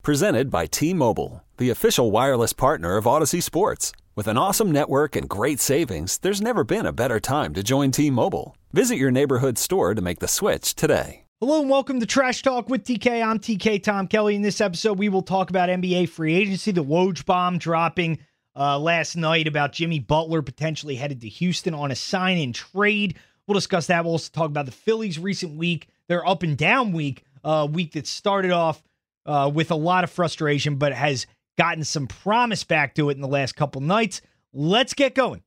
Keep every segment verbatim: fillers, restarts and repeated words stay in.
Presented by T-Mobile, the official wireless partner of Odyssey Sports. With an awesome network and great savings, there's never been a better time to join T-Mobile. Visit your neighborhood store to make the switch today. Hello and welcome to Trash Talk with T K. I'm T K Tom Kelly. In this episode, we will talk about N B A free agency, the Woj bomb dropping uh, last night about Jimmy Butler potentially headed to Houston on a sign-in trade. We'll discuss that. We'll also talk about the Phillies' recent week, their up and down week, a uh, week that started off uh, with a lot of frustration, but has gotten some promise back to it in the last couple nights. Let's get going.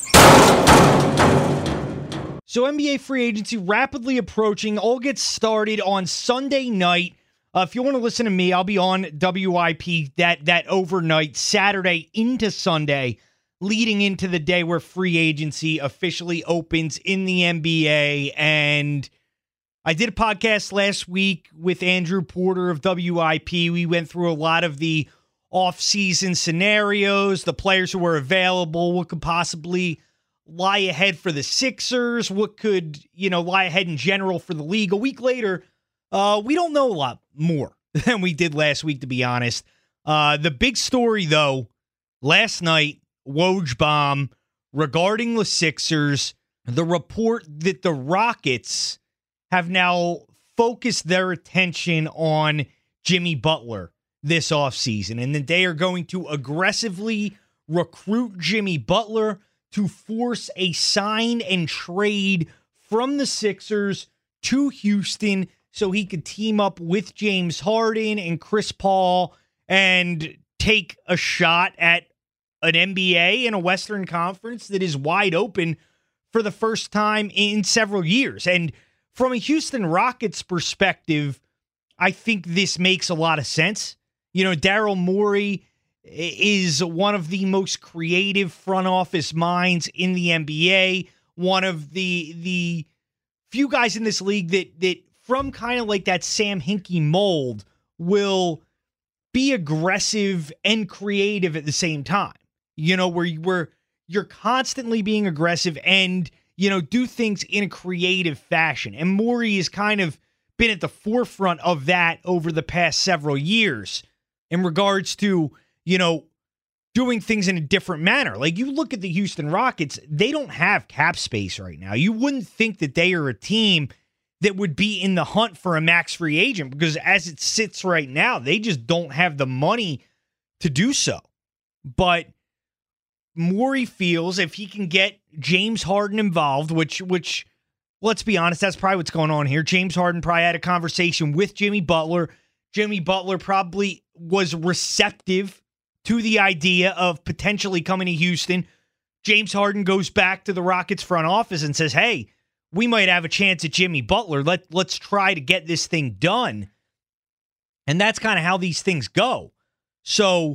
So N B A free agency rapidly approaching. All gets started on Sunday night. Uh, if you want to listen to me, I'll be on W I P that, that overnight, Saturday into Sunday, leading into the day where free agency officially opens in the N B A. And I did a podcast last week with Andrew Porter of W I P. We went through a lot of the off-season scenarios, the players who were available, what could possibly lie ahead for the Sixers, what could, you know, lie ahead in general for the league. A week later, uh, we don't know a lot more than we did last week, to be honest. Uh, the big story, though, last night, Woj bomb regarding the Sixers, the report that the Rockets have now focused their attention on Jimmy Butler this offseason, and that they are going to aggressively recruit Jimmy Butler to force a sign and trade from the Sixers to Houston so he could team up with James Harden and Chris Paul and take a shot at an N B A and a Western Conference that is wide open for the first time in several years. And from a Houston Rockets perspective, I think this makes a lot of sense. You know, Daryl Morey is one of the most creative front office minds in the N B A, one of the the few guys in this league that that from kind of like that Sam Hinkie mold will be aggressive and creative at the same time. You know, where where you're constantly being aggressive and, you know, do things in a creative fashion. And Morey has kind of been at the forefront of that over the past several years in regards to, you know, doing things in a different manner. Like, you look at the Houston Rockets, they don't have cap space right now. You wouldn't think that they are a team that would be in the hunt for a max free agent, because as it sits right now, they just don't have the money to do so. But Morey feels if he can get James Harden involved, which, which let's be honest, that's probably what's going on here. James Harden probably had a conversation with Jimmy Butler. Jimmy Butler probably was receptive to the idea of potentially coming to Houston. James Harden goes back to the Rockets front office and says, hey, we might have a chance at Jimmy Butler. Let, let's try to get this thing done. And that's kind of how these things go. So,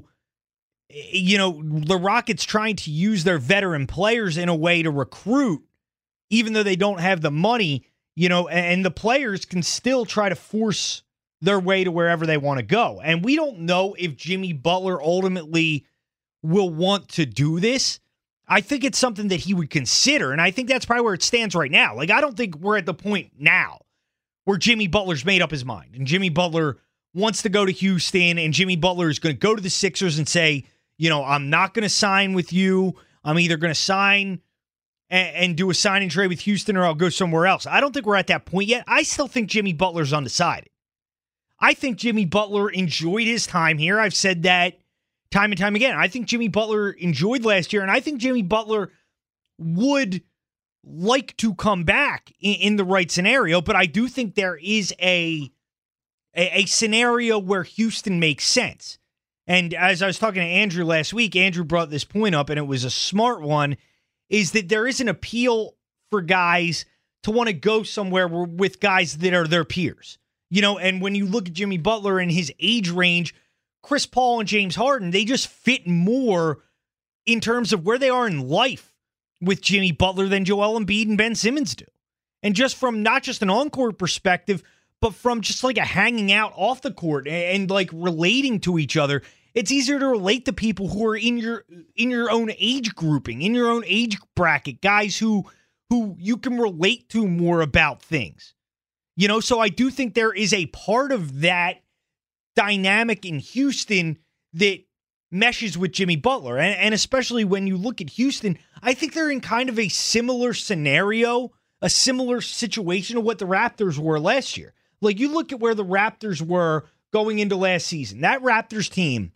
you know, the Rockets trying to use their veteran players in a way to recruit, even though they don't have the money, you know, and the players can still try to force their way to wherever they want to go. And we don't know if Jimmy Butler ultimately will want to do this. I think it's something that he would consider, and I think that's probably where it stands right now. Like, I don't think we're at the point now where Jimmy Butler's made up his mind, and Jimmy Butler wants to go to Houston, and Jimmy Butler is going to go to the Sixers and say, you know, I'm not going to sign with you. I'm either going to sign and, and do a sign and trade with Houston, or I'll go somewhere else. I don't think we're at that point yet. I still think Jimmy Butler's undecided. I think Jimmy Butler enjoyed his time here. I've said that time and time again. I think Jimmy Butler enjoyed last year, and I think Jimmy Butler would like to come back in, in the right scenario, but I do think there is a, a, a scenario where Houston makes sense. And as I was talking to Andrew last week, Andrew brought this point up, and it was a smart one, is that there is an appeal for guys to want to go somewhere with guys that are their peers. You know, and when you look at Jimmy Butler and his age range, Chris Paul and James Harden, they just fit more in terms of where they are in life with Jimmy Butler than Joel Embiid and Ben Simmons do. And just from not just an on-court perspective, but from just like a hanging out off the court and, and like relating to each other, it's easier to relate to people who are in your in your own age grouping, in your own age bracket, guys who who you can relate to more about things. You know, so I do think there is a part of that dynamic in Houston that meshes with Jimmy Butler. And, and especially when you look at Houston, I think they're in kind of a similar scenario, a similar situation to what the Raptors were last year. Like, you look at where the Raptors were going into last season. That Raptors team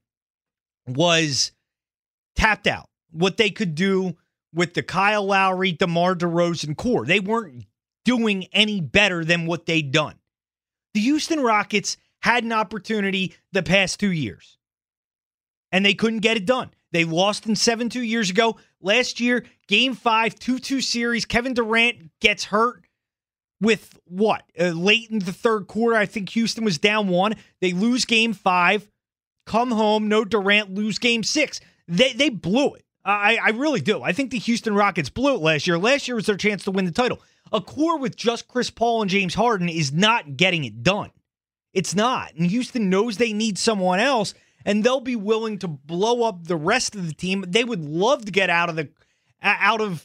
was tapped out. What they could do with the Kyle Lowry, DeMar DeRozan core. They weren't doing any better than what they'd done. The Houston Rockets had an opportunity the past two years, and they couldn't get it done. They lost in seven two years ago. Last year, game five, two two series, Kevin Durant gets hurt with what? Uh, late in the third quarter, I think Houston was down one. They lose game five, come home, no Durant, lose game six. They, they blew it. I, I really do. I think the Houston Rockets blew it last year. Last year was their chance to win the title. A core with just Chris Paul and James Harden is not getting it done. It's not. And Houston knows they need someone else, and they'll be willing to blow up the rest of the team. They would love to get out of the out of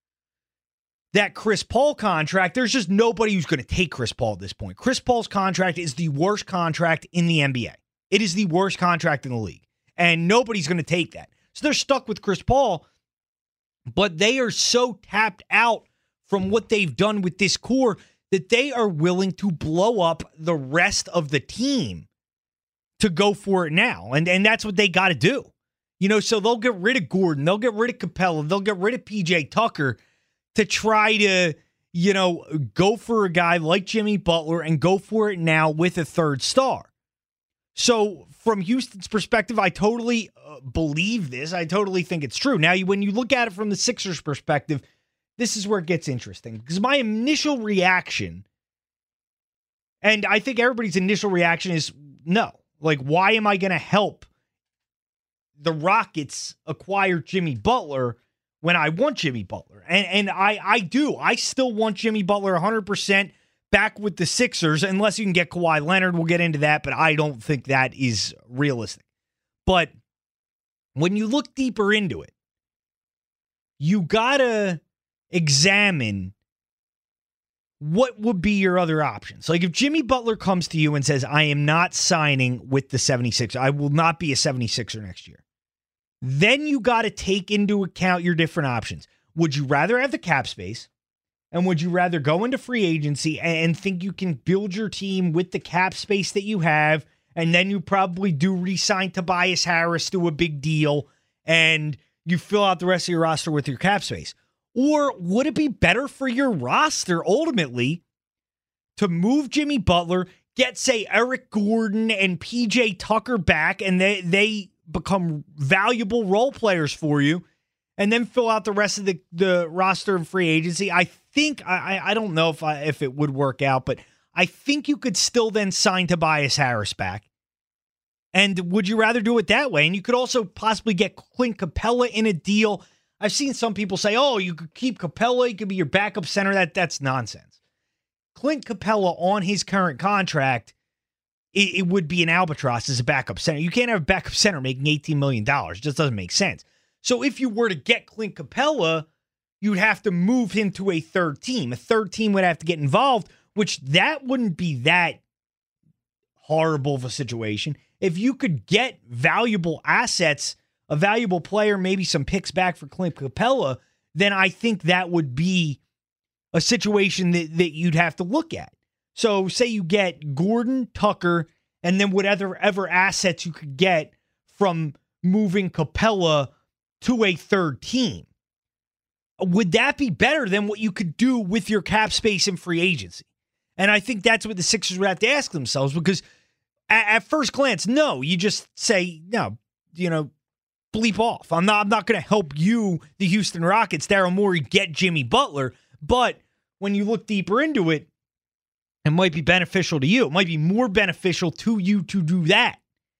that Chris Paul contract. There's just nobody who's going to take Chris Paul at this point. Chris Paul's contract is the worst contract in the N B A. It is the worst contract in the league, and nobody's going to take that. So they're stuck with Chris Paul, but they are so tapped out from what they've done with this core that they are willing to blow up the rest of the team to go for it now. And, and that's what they got to do. You know, so they'll get rid of Gordon. They'll get rid of Capella. They'll get rid of P J Tucker to try to, you know, go for a guy like Jimmy Butler and go for it now with a third star. So from Houston's perspective, I totally uh, believe this. I totally think it's true. Now, you, when you look at it from the Sixers' perspective, this is where it gets interesting. Because my initial reaction, and I think everybody's initial reaction is no. Like, why am I going to help the Rockets acquire Jimmy Butler when I want Jimmy Butler? And and I, I do. I still want Jimmy Butler one hundred percent back with the Sixers, unless you can get Kawhi Leonard. We'll get into that, but I don't think that is realistic. But when you look deeper into it, you got to examine what would be your other options. Like, if Jimmy Butler comes to you and says, I am not signing with the seventy-sixers, I will not be a seventy-sixer next year, then you got to take into account your different options. Would you rather have the cap space? And would you rather go into free agency and think you can build your team with the cap space that you have, and then you probably do re-sign Tobias Harris to a big deal, and you fill out the rest of your roster with your cap space? Or would it be better for your roster ultimately to move Jimmy Butler, get, say, Eric Gordon and P J Tucker back, and they, they become valuable role players for you, and then fill out the rest of the, the roster of free agency? I think, I I don't know if I, if it would work out, but I think you could still then sign Tobias Harris back. And would you rather do it that way? And you could also possibly get Clint Capella in a deal. I've seen some people say, oh, you could keep Capella, he could be your backup center. That That's nonsense. Clint Capella on his current contract, it, it would be an albatross as a backup center. You can't have a backup center making eighteen million dollars. It just doesn't make sense. So if you were to get Clint Capella, you'd have to move him to a third team. A third team would have to get involved, which that wouldn't be that horrible of a situation. If you could get valuable assets, a valuable player, maybe some picks back for Clint Capella, then I think that would be a situation that, that you'd have to look at. So say you get Gordon, Tucker, and then whatever ever assets you could get from moving Capella to a third team. Would that be better than what you could do with your cap space in free agency? And I think that's what the Sixers would have to ask themselves, because at, at first glance, no, you just say, no, you know, bleep off. I'm not I'm not going to help you, the Houston Rockets, Daryl Morey, get Jimmy Butler. But when you look deeper into it, it might be beneficial to you. It might be more beneficial to you to do that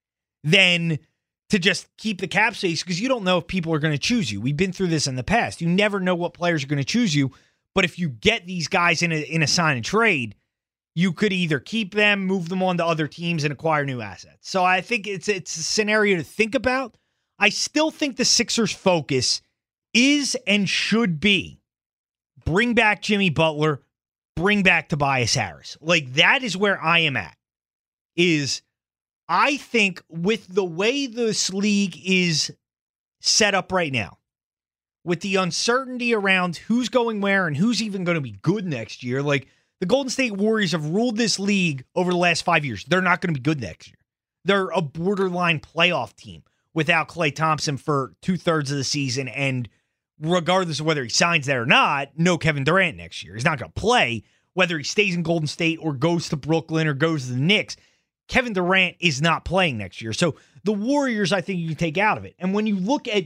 than to just keep the cap space, because you don't know if people are going to choose you. We've been through this in the past. You never know what players are going to choose you. But if you get these guys in a, in a sign and trade, you could either keep them, move them on to other teams, and acquire new assets. So I think it's it's a scenario to think about. I still think the Sixers' focus is and should be bring back Jimmy Butler, bring back Tobias Harris. Like, that is where I am at, is I think with the way this league is set up right now, with the uncertainty around who's going where and who's even going to be good next year, like the Golden State Warriors have ruled this league over the last five years. They're not going to be good next year. They're a borderline playoff team without Klay Thompson for two-thirds of the season, and regardless of whether he signs there or not, no Kevin Durant next year. He's not going to play, whether he stays in Golden State or goes to Brooklyn or goes to the Knicks. Kevin Durant is not playing next year. So the Warriors, I think you can take out of it. And when you look at,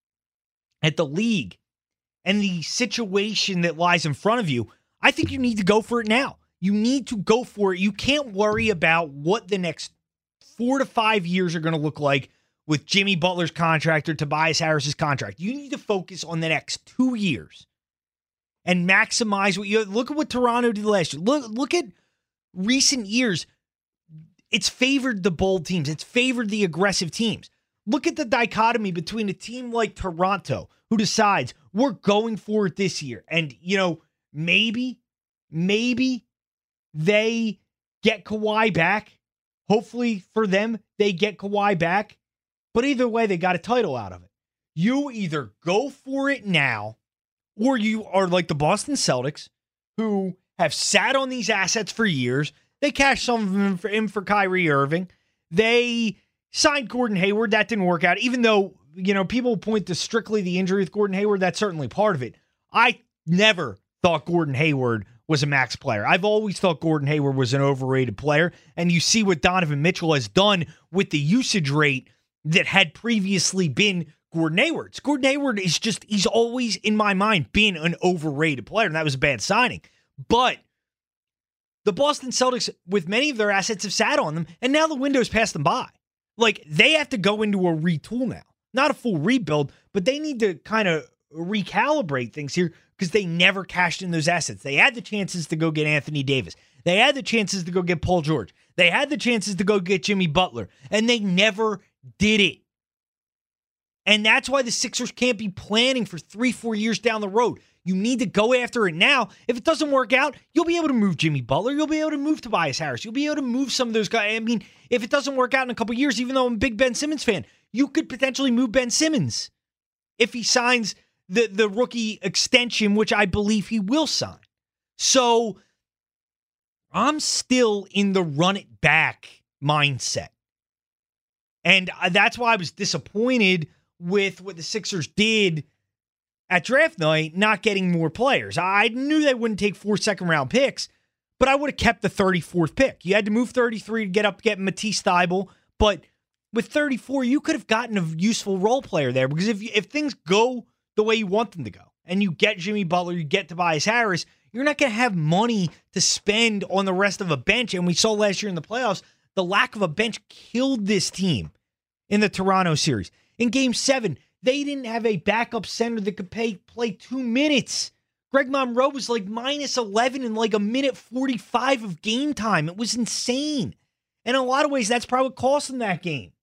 at the league and the situation that lies in front of you, I think you need to go for it now. You need to go for it. You can't worry about what the next four to five years are going to look like with Jimmy Butler's contract or Tobias Harris's contract. You need to focus on the next two years and maximize what you look at what Toronto did last year. Look, look at recent years. It's favored the bold teams. It's favored the aggressive teams. Look at the dichotomy between a team like Toronto, who decides we're going for it this year. And, you know, maybe, maybe they get Kawhi back. Hopefully for them, they get Kawhi back. But either way, they got a title out of it. You either go for it now, or you are like the Boston Celtics, who have sat on these assets for years. They cashed some of them for, in for Kyrie Irving. They signed Gordon Hayward. That didn't work out, even though, you know, people point to strictly the injury with Gordon Hayward. That's certainly part of it. I never thought Gordon Hayward was a max player. I've always thought Gordon Hayward was an overrated player, and you see what Donovan Mitchell has done with the usage rate that had previously been Gordon Hayward's. Gordon Hayward is just, he's always, in my mind, been an overrated player, and that was a bad signing. But the Boston Celtics, with many of their assets, have sat on them, and now the window's passed them by. Like, they have to go into a retool now. Not a full rebuild, but they need to kind of recalibrate things here because they never cashed in those assets. They had the chances to go get Anthony Davis. They had the chances to go get Paul George. They had the chances to go get Jimmy Butler, and they never did it. And that's why the Sixers can't be planning for three, four years down the road. You need to go after it now. If it doesn't work out, you'll be able to move Jimmy Butler. You'll be able to move Tobias Harris. You'll be able to move some of those guys. I mean, if it doesn't work out in a couple of years, even though I'm a big Ben Simmons fan, you could potentially move Ben Simmons if he signs the, the rookie extension, which I believe he will sign. So I'm still in the run it back mindset. And that's why I was disappointed with what the Sixers did at draft night, not getting more players. I knew they wouldn't take four second-round picks, but I would have kept the thirty-fourth pick. You had to move thirty-three to get up to get Matisse Thybulle, but with thirty-four, you could have gotten a useful role player there, because if you, if things go the way you want them to go, and you get Jimmy Butler, you get Tobias Harris, you're not going to have money to spend on the rest of a bench. And we saw last year in the playoffs, the lack of a bench killed this team in the Toronto series. In Game seven, they didn't have a backup center that could pay, play two minutes. Greg Monroe was like minus eleven in like a minute forty-five of game time. It was insane. And in a lot of ways, that's probably what cost them that game.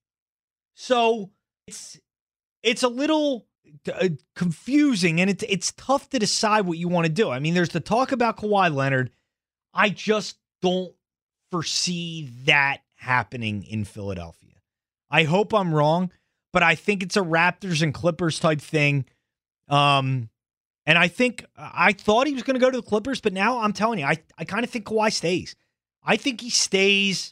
So it's it's a little uh, confusing, and it's, it's tough to decide what you want to do. I mean, there's the talk about Kawhi Leonard. I just don't foresee that happening in Philadelphia. I hope I'm wrong, but I think it's a Raptors and Clippers type thing. Um, and I think I thought he was going to go to the Clippers, but now I'm telling you, I, I kind of think Kawhi stays. I think he stays.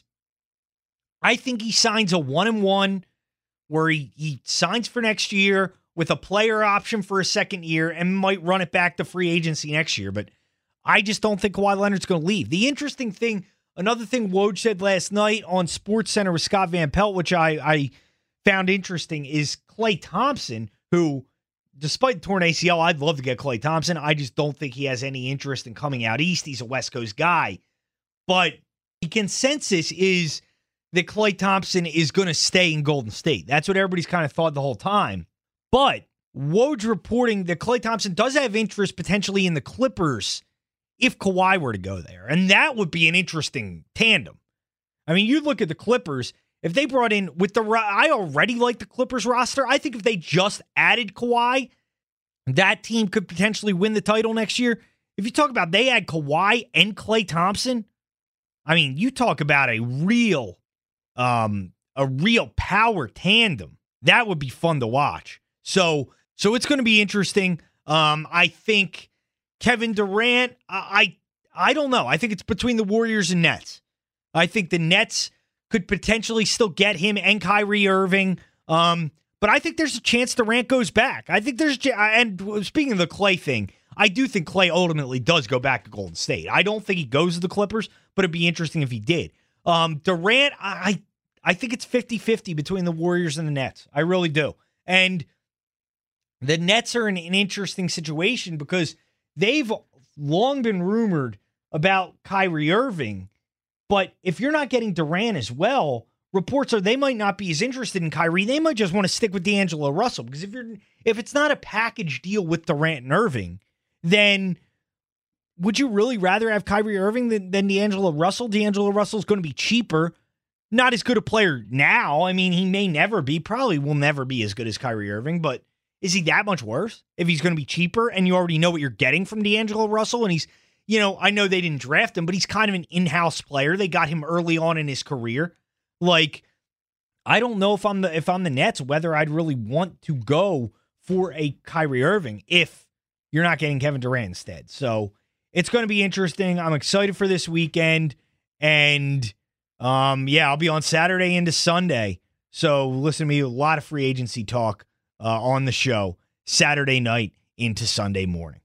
I think he signs a one and one where he, he signs for next year with a player option for a second year and might run it back to free agency next year. But I just don't think Kawhi Leonard's going to leave. The interesting thing, another thing Woj said last night on SportsCenter with Scott Van Pelt, which I, I found interesting, is Klay Thompson, who, despite the torn A C L, I'd love to get Klay Thompson. I just don't think he has any interest in coming out east. He's a West Coast guy. But the consensus is that Klay Thompson is going to stay in Golden State. That's what everybody's kind of thought the whole time. But Woj reporting that Klay Thompson does have interest potentially in the Clippers if Kawhi were to go there. And that would be an interesting tandem. I mean, you look at the Clippers, if they brought in with the, I already like the Clippers roster. I think if they just added Kawhi, that team could potentially win the title next year. If you talk about they add Kawhi and Klay Thompson, I mean, you talk about a real um, a real power tandem. That would be fun to watch. So, so it's going to be interesting. Um, I think Kevin Durant, I, I, I don't know. I think it's between the Warriors and Nets. I think the Nets could potentially still get him and Kyrie Irving. Um, but I think there's a chance Durant goes back. I think there's, and speaking of the Clay thing, I do think Clay ultimately does go back to Golden State. I don't think he goes to the Clippers, but it'd be interesting if he did. Um, Durant, I, I think it's fifty-fifty between the Warriors and the Nets. I really do. And the Nets are in an interesting situation because they've long been rumored about Kyrie Irving, but if you're not getting Durant as well, reports are they might not be as interested in Kyrie. They might just want to stick with D'Angelo Russell because if you're if it's not a package deal with Durant and Irving, then would you really rather have Kyrie Irving than, than D'Angelo Russell? D'Angelo Russell's going to be cheaper, not as good a player now. I mean, he may never be, probably will never be as good as Kyrie Irving, but is he that much worse if he's going to be cheaper and you already know what you're getting from D'Angelo Russell? And he's, you know, I know they didn't draft him, but he's kind of an in-house player. They got him early on in his career. Like, I don't know if I'm the if I'm the Nets, whether I'd really want to go for a Kyrie Irving if you're not getting Kevin Durant instead. So it's going to be interesting. I'm excited for this weekend. And um, yeah, I'll be on Saturday into Sunday. So listen to me, a lot of free agency talk uh, on the show Saturday night into Sunday morning.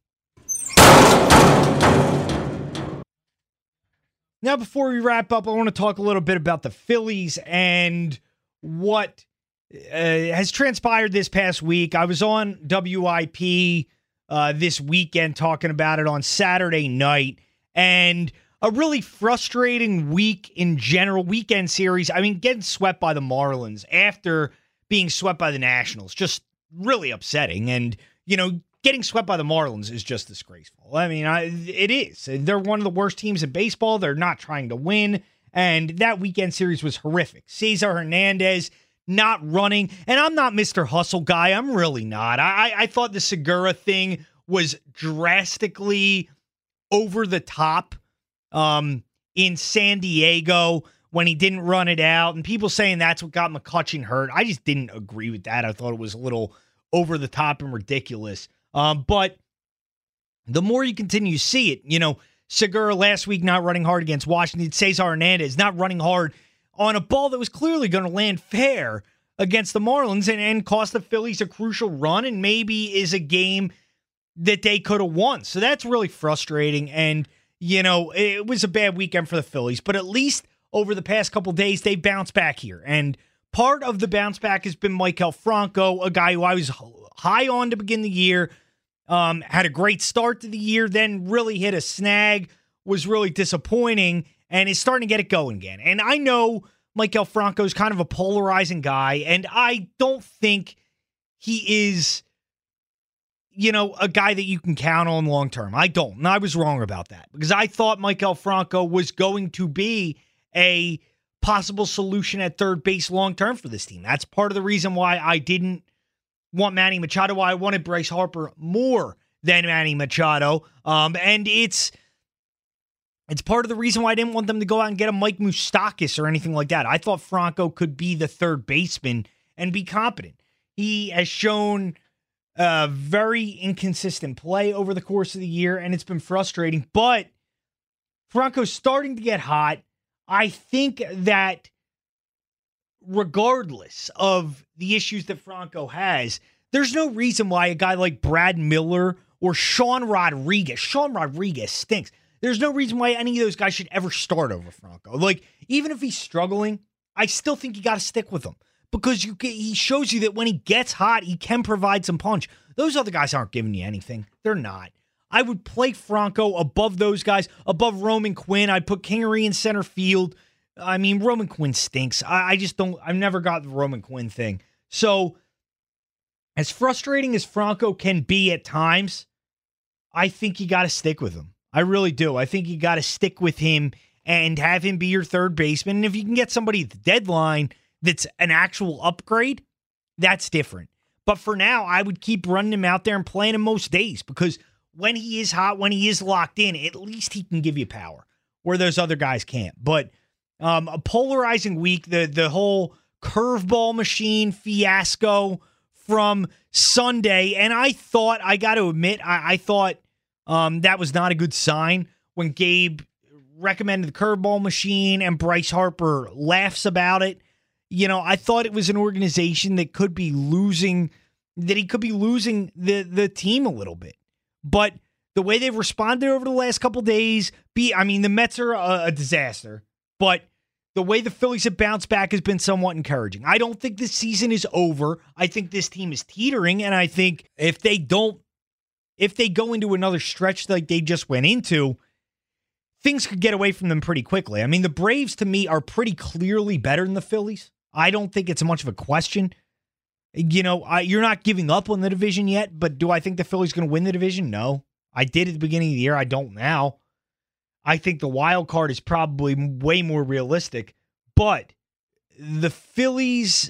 Now, before we wrap up, I want to talk a little bit about the Phillies and what uh, has transpired this past week. I was on W I P uh, this weekend talking about it on Saturday night, and a really frustrating week in general, weekend series. I mean, getting swept by the Marlins after being swept by the Nationals, just really upsetting. And, you know, getting swept by the Marlins is just disgraceful. I mean, I, it is. They're one of the worst teams in baseball. They're not trying to win. And that weekend series was horrific. Cesar Hernandez not running. And I'm not Mister Hustle guy. I'm really not. I, I thought the Segura thing was drastically over the top um, in San Diego when he didn't run it out. And people saying that's what got McCutchen hurt. I just didn't agree with that. I thought it was a little over the top and ridiculous. Um, but the more you continue to see it, you know, Segura last week not running hard against Washington, Cesar Hernandez not running hard on a ball that was clearly going to land fair against the Marlins and, and cost the Phillies a crucial run and maybe is a game that they could have won. So that's really frustrating. And, you know, it was a bad weekend for the Phillies, but at least over the past couple days, they bounced back here. And part of the bounce back has been Maikel Franco, a guy who I was high on to begin the year. Um, had a great start to the year, then really hit a snag, was really disappointing, and is starting to get it going again. And I know Maikel Franco is kind of a polarizing guy, and I don't think he is, you know, a guy that you can count on long term. I don't, and I was wrong about that, because I thought Maikel Franco was going to be a possible solution at third base long term for this team. That's part of the reason why I didn't want Manny Machado. I wanted Bryce Harper more than Manny Machado. Um, and it's it's part of the reason why I didn't want them to go out and get a Mike Moustakas or anything like that. I thought Franco could be the third baseman and be competent. He has shown uh, very inconsistent play over the course of the year, and it's been frustrating. But Franco's starting to get hot. I think that regardless of the issues that Franco has, there's no reason why a guy like Brad Miller or Sean Rodriguez, Sean Rodriguez stinks. There's no reason why any of those guys should ever start over Franco. Like, even if he's struggling, I still think you got to stick with him because you he shows you that when he gets hot, he can provide some punch. Those other guys aren't giving you anything. They're not. I would play Franco above those guys, above Roman Quinn. I'd put Kingery in center field. I mean, Roman Quinn stinks. I, I just don't, I've never got the Roman Quinn thing. So, as frustrating as Franco can be at times, I think you got to stick with him. I really do. I think you got to stick with him and have him be your third baseman. And if you can get somebody at the deadline that's an actual upgrade, that's different. But for now, I would keep running him out there and playing him most days because when he is hot, when he is locked in, at least he can give you power where those other guys can't. But Um, a polarizing week. The the whole curveball machine fiasco from Sunday. And I thought, I got to admit, I, I thought um, that was not a good sign when Gabe recommended the curveball machine and Bryce Harper laughs about it. You know, I thought it was an organization that could be losing, that he could be losing the, the team a little bit. But the way they've responded over the last couple days, be I mean, the Mets are a, a disaster, but the way the Phillies have bounced back has been somewhat encouraging. I don't think this season is over. I think this team is teetering, and I think if they don't, if they go into another stretch like they just went into, things could get away from them pretty quickly. I mean, the Braves, to me, are pretty clearly better than the Phillies. I don't think it's much of a question. You know, I, you're not giving up on the division yet, but do I think the Phillies going to win the division? No. I did at the beginning of the year. I don't now. I think the wild card is probably way more realistic, but the Phillies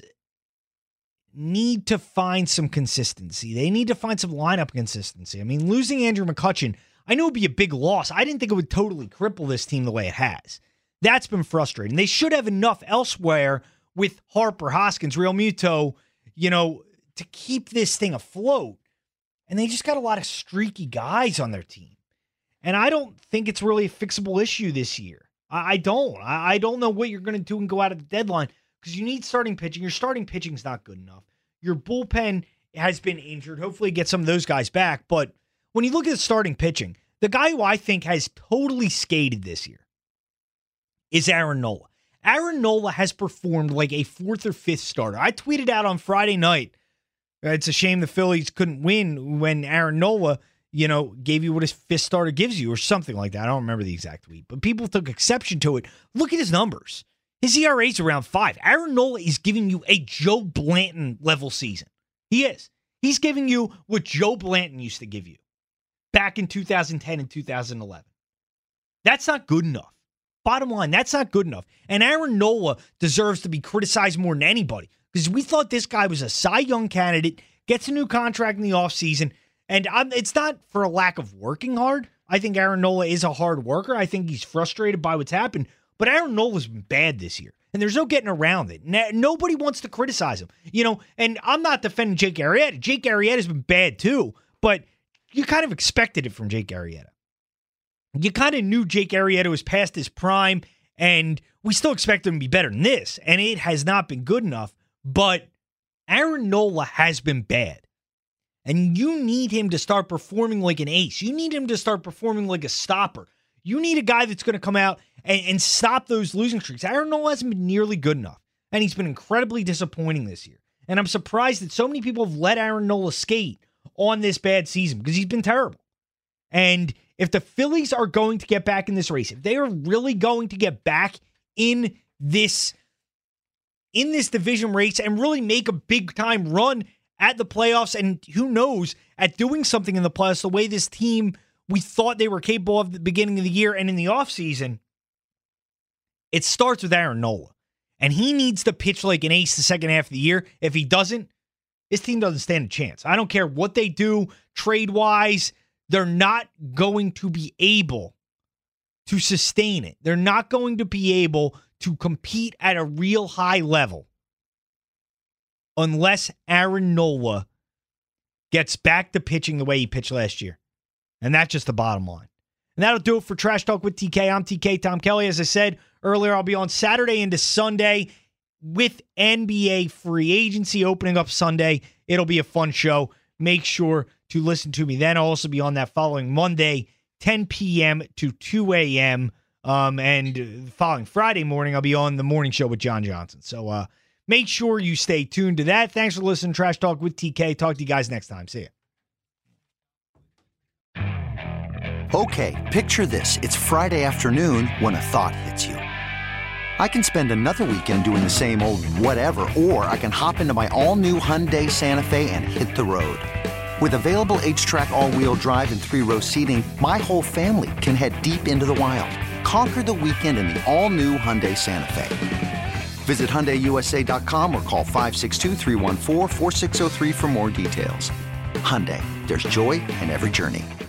need to find some consistency. They need to find some lineup consistency. I mean, losing Andrew McCutchen, I knew it would be a big loss. I didn't think it would totally cripple this team the way it has. That's been frustrating. They should have enough elsewhere with Harper, Hoskins, Real Muto, you know, to keep this thing afloat. And they just got a lot of streaky guys on their team. And I don't think it's really a fixable issue this year. I, I don't. I, I don't know what you're going to do and go out at the deadline because you need starting pitching. Your starting pitching is not good enough. Your bullpen has been injured. Hopefully get some of those guys back. But when you look at the starting pitching, the guy who I think has totally skated this year is Aaron Nola. Aaron Nola has performed like a fourth or fifth starter. I tweeted out on Friday night, it's a shame the Phillies couldn't win when Aaron Nola, you know, gave you what his fifth starter gives you or something like that. I don't remember the exact tweet, but people took exception to it. Look at his numbers. His E R A is around five. Aaron Nola is giving you a Joe Blanton level season. He is. He's giving you what Joe Blanton used to give you back in two thousand ten and two thousand eleven. That's not good enough. Bottom line, that's not good enough. And Aaron Nola deserves to be criticized more than anybody because we thought this guy was a Cy Young candidate, gets a new contract in the offseason, and I'm, it's not for a lack of working hard. I think Aaron Nola is a hard worker. I think he's frustrated by what's happened, but Aaron Nola's been bad this year, and there's no getting around it. No, nobody wants to criticize him. You know, and I'm not defending Jake Arrieta. Jake Arrieta's been bad too, but you kind of expected it from Jake Arrieta. You kind of knew Jake Arrieta was past his prime, and we still expect him to be better than this, and it has not been good enough, but Aaron Nola has been bad, and you need him to start performing like an ace. You need him to start performing like a stopper. You need a guy that's going to come out and, and stop those losing streaks. Aaron Nola hasn't been nearly good enough, and he's been incredibly disappointing this year, and I'm surprised that so many people have let Aaron Nola skate on this bad season because he's been terrible. And if the Phillies are going to get back in this race, if they are really going to get back in this, in this division race and really make a big-time run at the playoffs, and who knows, at doing something in the playoffs the way this team we thought they were capable of at the beginning of the year and in the offseason, it starts with Aaron Nola. And he needs to pitch like an ace the second half of the year. If he doesn't, this team doesn't stand a chance. I don't care what they do trade-wise. They're not going to be able to sustain it. They're not going to be able to compete at a real high level unless Aaron Nola gets back to pitching the way he pitched last year. And that's just the bottom line. And that'll do it for Trash Talk with T K. I'm T K, Tom Kelly. As I said earlier, I'll be on Saturday into Sunday with N B A free agency opening up Sunday. It'll be a fun show. Make sure to listen to me then. I'll also be on that following Monday, ten p.m. to two a.m. Um, and the following Friday morning, I'll be on the morning show with John Johnson. So uh, make sure you stay tuned to that. Thanks for listening to Trash Talk with T K. Talk to you guys next time. See ya. Okay, picture this. It's Friday afternoon when a thought hits you. I can spend another weekend doing the same old whatever, or I can hop into my all-new Hyundai Santa Fe and hit the road. With available H-Track all-wheel drive and three-row seating, my whole family can head deep into the wild. Conquer the weekend in the all-new Hyundai Santa Fe. Visit Hyundai U S A dot com or call five six two, three one four, four six zero three for more details. Hyundai, there's joy in every journey.